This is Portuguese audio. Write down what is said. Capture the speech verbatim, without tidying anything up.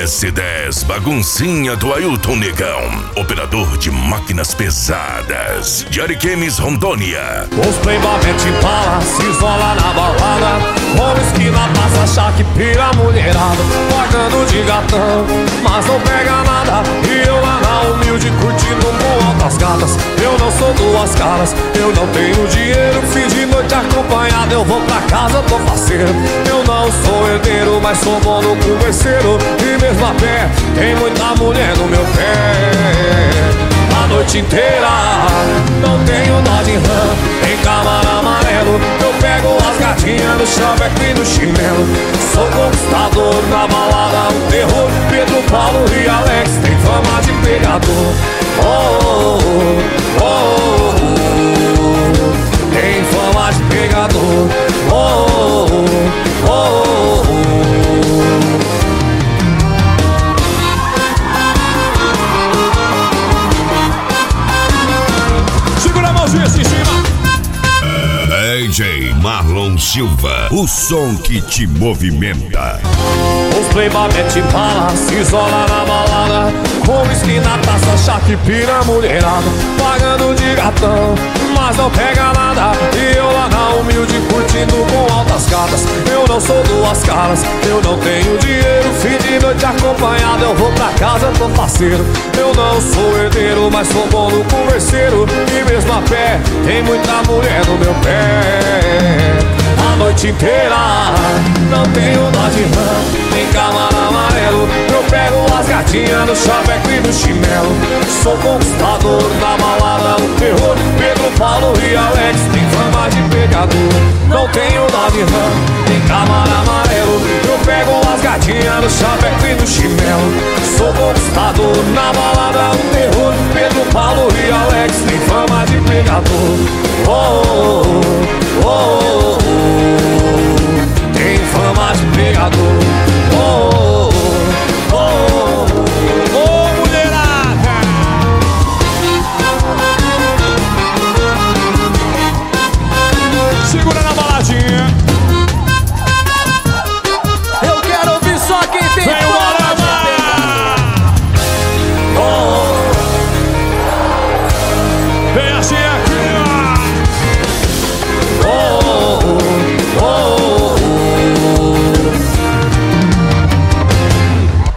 S dez, baguncinha do Ailton Negão. Operador de máquinas pesadas de Ariquemes, Rondônia. Os playboy mete bala, se isola na balada. Com esquina passa, achar que pira a mulherada. Pagando de gatão, mas não pega nada. E eu lá na humilde curtindo com altas gatas. Eu não sou duas caras, eu não tenho dinheiro. Fim de noite acompanhado, eu vou pra casa, tô faceiro. Eu não sou herdeiro, mas sou bom no converseiro. E mesmo a pé, tem muita mulher no meu pé. A noite inteira, não tenho nó de rã, tem câmara amarelo. Eu pego as gatinhas no chaveco e no chinelo. Sou conquistador na balada, um terror. Pedro, Paulo e Alex tem fama de pegador. Oh, oh, oh, oh. Tem fama de pegador. Oh, oh, oh, oh. Em cima. D J Marlon Silva, o som que te movimenta. Os playboy mete bala, se isola na balada. Com whisky na taça, chá que pira a mulherada. Pagando de gatão, mas não pega nada. E eu lá na humilde curtindo com altas gatas. Eu não sou duas caras, eu não tenho dinheiro. Fim de noite acompanhado, eu vou pra casa, tô parceiro. Eu não sou herdeiro, mas sou bom no converseiro. E mesmo a pé, tem muita mulher no meu pé. A noite inteira, não tenho dó de rã, tem câmara amarelo. Eu pego as gatinhas no chaveco e no chinelo. Sou conquistador da balada, o terror. Pedro, Paulo e Alex tem fama de pegador. Não tenho dó de rã, tem câmara amarelo. Eu pego as gatinhas no chaveco e no chinelo. Sou conquistador na balada, o terror. Pedro, Paulo e Alex tem fama de pegador. Oh, oh, oh, oh, oh. Tem fama de pegador. Oh, oh, oh, oh, oh, mulherada. Segura na baladinha. Eu quero ouvir só quem tem Vem o Morama. Oh, Vem assim,